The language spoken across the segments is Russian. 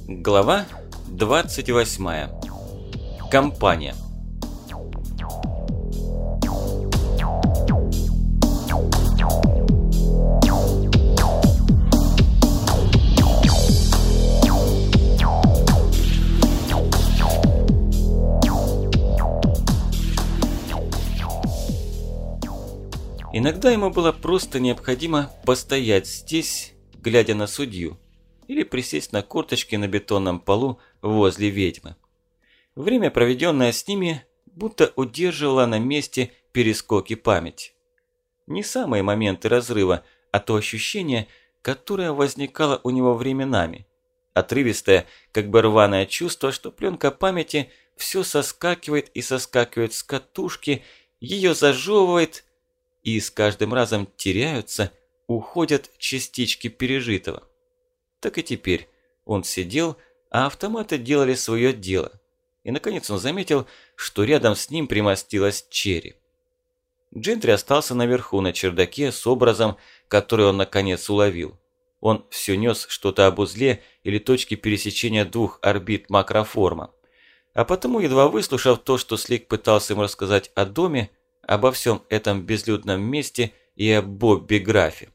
Глава 28. Компания. Иногда ему было просто необходимо постоять здесь, глядя на судью, или присесть на корточки на бетонном полу возле ведьмы. Время, проведенное с ними, будто удерживало на месте перескоки памяти. Не самые моменты разрыва, а то ощущение, которое возникало у него временами. Отрывистое, как бы рваное чувство, что пленка памяти все соскакивает и соскакивает с катушки, ее зажевывает, и с каждым разом теряются, уходят частички пережитого. Так и теперь он сидел, а автоматы делали свое дело. И наконец он заметил, что рядом с ним примостилась Черри. Джентри остался наверху на чердаке с образом, который он наконец уловил. Он все нес что-то об узле или точке пересечения двух орбит макроформа. А потому, едва выслушав то, что Слик пытался ему рассказать о доме, обо всем этом безлюдном месте и о Бобби Графе.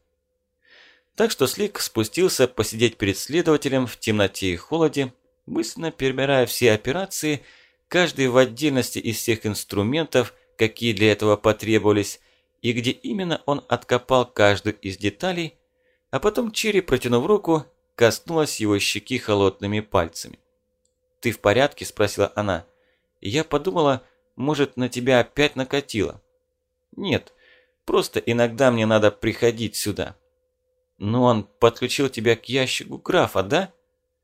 Так что Слик спустился посидеть перед следователем в темноте и холоде, мысленно перебирая все операции, каждый в отдельности из всех инструментов, какие для этого потребовались, и где именно он откопал каждую из деталей, а потом Черри, протянув руку, коснулась его щеки холодными пальцами. «Ты в порядке?» – спросила она. «Я подумала, может, на тебя опять накатило?» «Нет, просто иногда мне надо приходить сюда». «Но он подключил тебя к ящику графа, да?»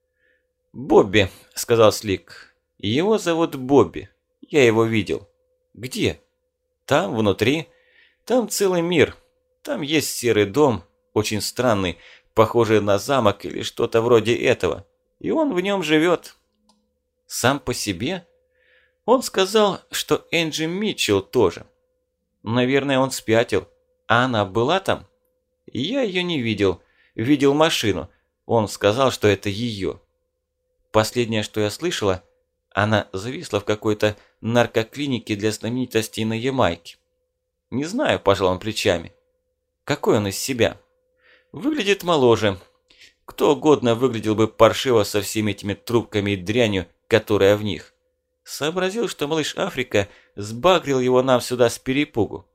«Бобби», – сказал Слик. «Его зовут Бобби. Я его видел». «Где?» «Там, внутри. Там целый мир. Там есть серый дом, очень странный, похожий на замок или что-то вроде этого. И он в нем живет». «Сам по себе?» «Он сказал, что Энджи Митчелл тоже». «Наверное, он спятил. А она была там?» «Я ее не видел. Видел машину. Он сказал, что это ее». Последнее, что я слышала, она зависла в какой-то наркоклинике для знаменитостей на Ямайке. «Не знаю», – пожал он плечами. «Какой он из себя?» «Выглядит моложе. Кто угодно выглядел бы паршиво со всеми этими трубками и дрянью, которая в них. Сообразил, что малыш Африка сбагрил его нам сюда с перепугу.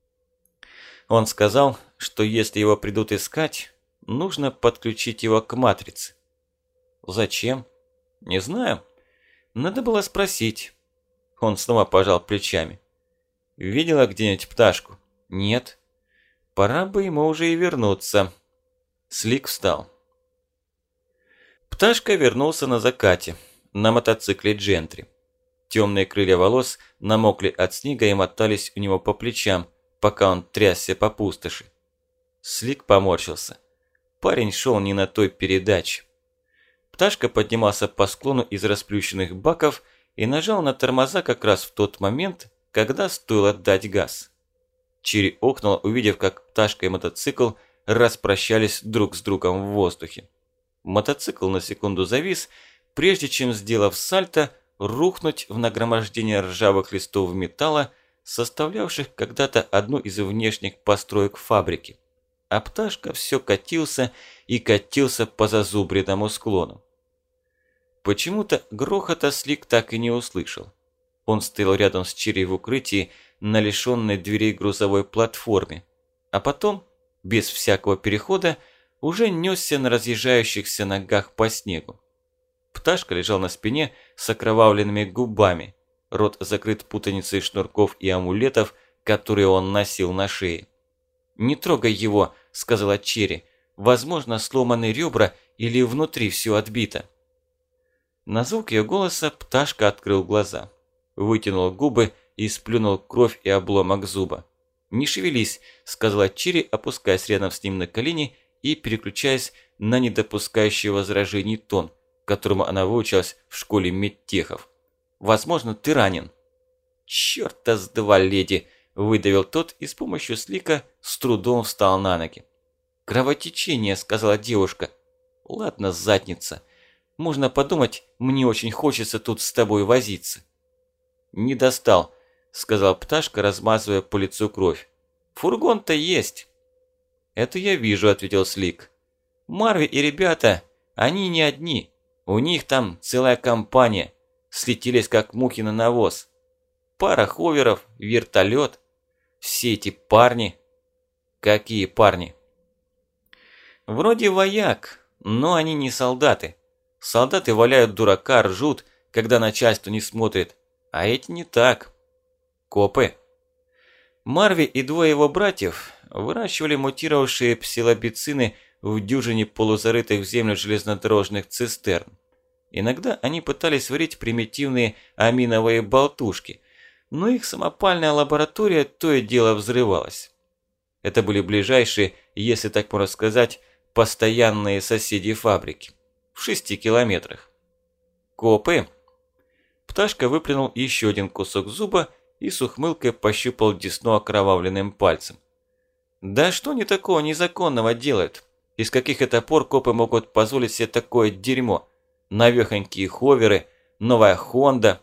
Он сказал, что если его придут искать, нужно подключить его к матрице». «Зачем?» «Не знаю. Надо было спросить». Он снова пожал плечами. «Видела где-нибудь пташку?» «Нет». «Пора бы ему уже и вернуться». Слик встал. Пташка вернулся на закате, на мотоцикле Джентри. Темные крылья волос намокли от снега и мотались у него по плечам, пока он трясся по пустоши. Слик поморщился. Парень шел не на той передаче. Пташка поднимался по склону из расплющенных баков и нажал на тормоза как раз в тот момент, когда стоило дать газ. Черри охнула, увидев, как Пташка и мотоцикл распрощались друг с другом в воздухе. Мотоцикл на секунду завис, прежде чем, сделав сальто, рухнуть в нагромождение ржавых листов металла, составлявших когда-то одну из внешних построек фабрики. А Пташка все катился и катился по зазубренному склону. Почему-то грохота Слик так и не услышал. Он стоял рядом с Черри в укрытии на лишенной дверей грузовой платформе, а потом, без всякого перехода, уже несся на разъезжающихся ногах по снегу. Пташка лежал на спине с окровавленными губами, рот закрыт путаницей шнурков и амулетов, которые он носил на шее. «Не трогай его», – сказала Черри. «Возможно, сломаны ребра или внутри все отбито». На звук ее голоса Пташка открыл глаза, вытянул губы и сплюнул кровь и обломок зуба. «Не шевелись», – сказала Черри, опускаясь рядом с ним на колени и переключаясь на недопускающий возражений тон, которому она выучилась в школе медтехов. «Возможно, ты ранен». «Чёрта с два, леди!» – выдавил тот и с помощью Слика с трудом встал на ноги. «Кровотечение», – сказала девушка. «Ладно, задница. Можно подумать, мне очень хочется тут с тобой возиться». «Не достал», – сказал Пташка, размазывая по лицу кровь. «Фургон-то есть». «Это я вижу», – ответил Слик. «Марви и ребята, они не одни. У них там целая компания. Слетелись как мухи на навоз. Пара ховеров, вертолет. Все эти парни». «Какие парни?» «Вроде вояк, но они не солдаты. Солдаты валяют дурака, ржут, когда начальство не смотрит. А эти не так. Копы». Марви и двое его братьев выращивали мутировавшие псилобицины в дюжине полузарытых в землю железнодорожных цистерн. Иногда они пытались варить примитивные аминовые болтушки, но их самопальная лаборатория то и дело взрывалась. Это были ближайшие, если так можно сказать, постоянные соседи фабрики. В 6 километрах. «Копы!» Пташка выплюнул еще один кусок зуба и с ухмылкой пощупал десну окровавленным пальцем. «Да что они такого незаконного делают? Из каких это пор копы могут позволить себе такое дерьмо? Навехонькие ховеры, новая Хонда».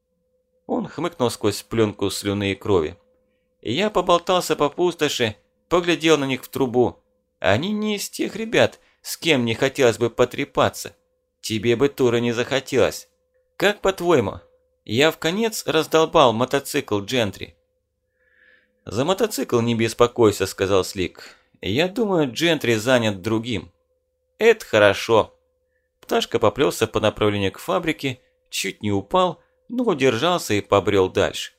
Он хмыкнул сквозь пленку слюны и крови. «Я поболтался по пустоши, поглядел на них в трубу. Они не из тех ребят, с кем не хотелось бы потрепаться. Тебе бы тоже не захотелось. Как по-твоему, я вконец раздолбал мотоцикл Джентри?» «За мотоцикл не беспокойся», – сказал Слик. «Я думаю, Джентри занят другим». «Это хорошо». Пташка поплелся по направлению к фабрике, чуть не упал, но удержался и побрел дальше.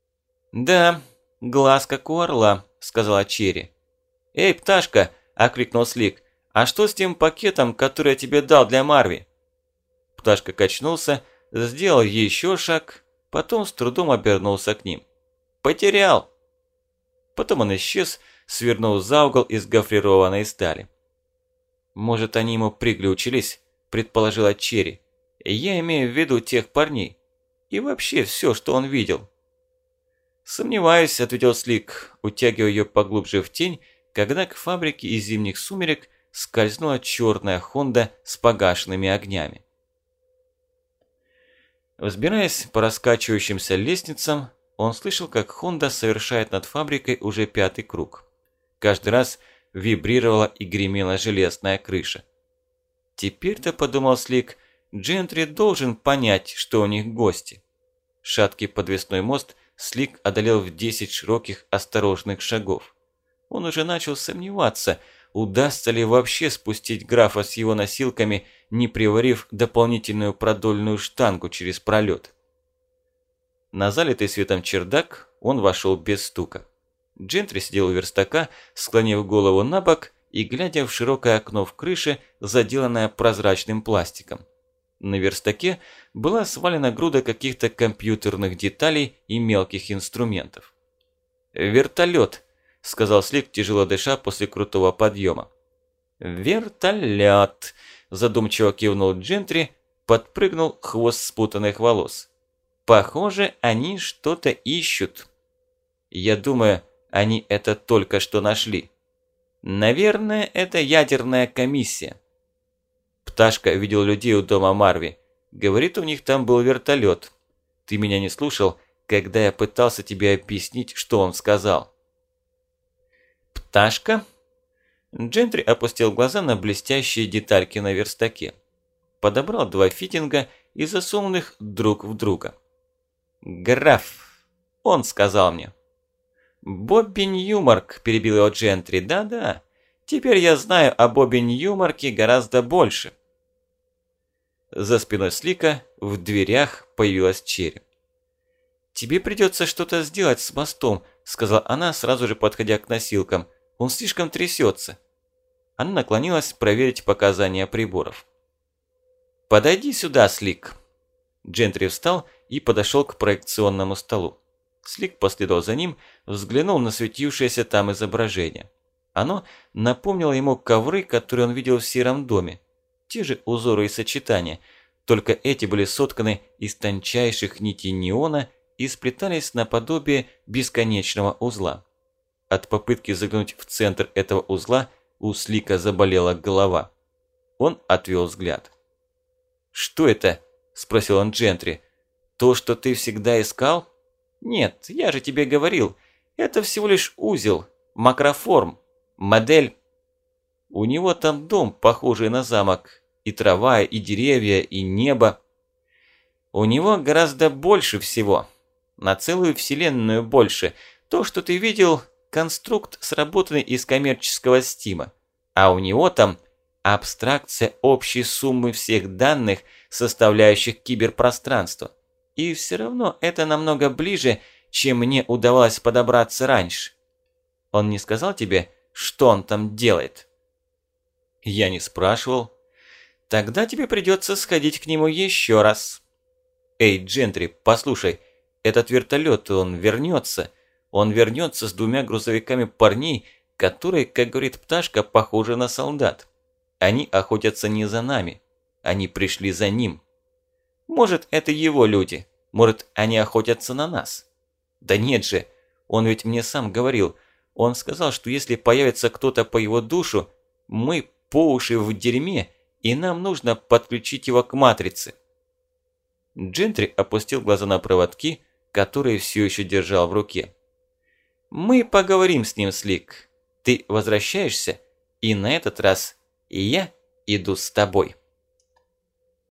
«Да, глаз как у орла», – сказала Черри. «Эй, Пташка!» – окликнул Слик. «А что с тем пакетом, который я тебе дал для Марви?» Пташка качнулся, сделал еще шаг, потом с трудом обернулся к ним. «Потерял!» Потом он исчез, свернув за угол из гофрированной стали. «Может, они ему приглючились?» – предположила Черри. «Я имею в виду тех парней. И вообще все, что он видел». «Сомневаюсь», – ответил Слик, утягивая ее поглубже в тень, когда к фабрике из зимних сумерек скользнула черная Хонда с погашенными огнями. Взбираясь по раскачивающимся лестницам, он слышал, как Хонда совершает над фабрикой уже 5-й круг. Каждый раз вибрировала и гремела железная крыша. Теперь-то, подумал Слик, Джентри должен понять, что у них гости. Шаткий подвесной мост Слик одолел в 10 широких осторожных шагов. Он уже начал сомневаться, удастся ли вообще спустить графа с его носилками, не приварив дополнительную продольную штангу через пролет. На залитый светом чердак он вошел без стука. Джентри сидел у верстака, склонив голову на бок и глядя в широкое окно в крыше, заделанное прозрачным пластиком. На верстаке была свалена груда каких-то компьютерных деталей и мелких инструментов. «Вертолет», – сказал Слик, тяжело дыша после крутого подъема. «Вертолет», – задумчиво кивнул Джентри, подпрыгнул хвост спутанных волос. «Похоже, они что-то ищут. Я думаю, они это только что нашли. Наверное, это ядерная комиссия». Пташка видел людей у дома Марви. Говорит, у них там был вертолет. Ты меня не слушал, когда я пытался тебе объяснить, что он сказал. «Пташка?» Джентри опустил глаза на блестящие детальки на верстаке. Подобрал 2 фитинга и засунул их друг в друга. «Граф, он сказал мне». «Бобби Ньюмарк», – перебил его Джентри. «Да-да, теперь я знаю о Бобби Ньюмарке гораздо больше». За спиной Слика в дверях появилась Черри. «Тебе придется что-то сделать с мостом», – сказала она, сразу же подходя к носилкам. «Он слишком трясется». Она наклонилась проверить показания приборов. «Подойди сюда, Слик». Джентри встал и подошел к проекционному столу. Слик последовал за ним, взглянул на светившееся там изображение. Оно напомнило ему ковры, которые он видел в сером доме. Те же узоры и сочетания, только эти были сотканы из тончайших нитей неона и сплетались наподобие бесконечного узла. От попытки заглянуть в центр этого узла у Слика заболела голова. Он отвел взгляд. «Что это?» – спросил он Джентри. «То, что ты всегда искал?» «Нет, я же тебе говорил, это всего лишь узел, макроформ, модель...» «У него там дом, похожий на замок, и трава, и деревья, и небо. У него гораздо больше всего, на целую вселенную больше. То, что ты видел, конструкт, сработанный из коммерческого стима, а у него там абстракция общей суммы всех данных, составляющих киберпространство. И все равно это намного ближе, чем мне удавалось подобраться раньше. Он не сказал тебе, что он там делает?» «Я не спрашивал». «Тогда тебе придется сходить к нему еще раз». «Эй, Джентри, послушай, этот вертолет, он вернется. Он вернется с 2 грузовиками парней, которые, как говорит пташка, похожи на солдат. Они охотятся не за нами, они пришли за ним. Может, это его люди, может, они охотятся на нас. Да нет же, он ведь мне сам говорил. Он сказал, что если появится кто-то по его душу, мы по уши в дерьме, и нам нужно подключить его к матрице». Джентри опустил глаза на проводки, которые все еще держал в руке. «Мы поговорим с ним, Слик. Ты возвращаешься, и на этот раз я иду с тобой».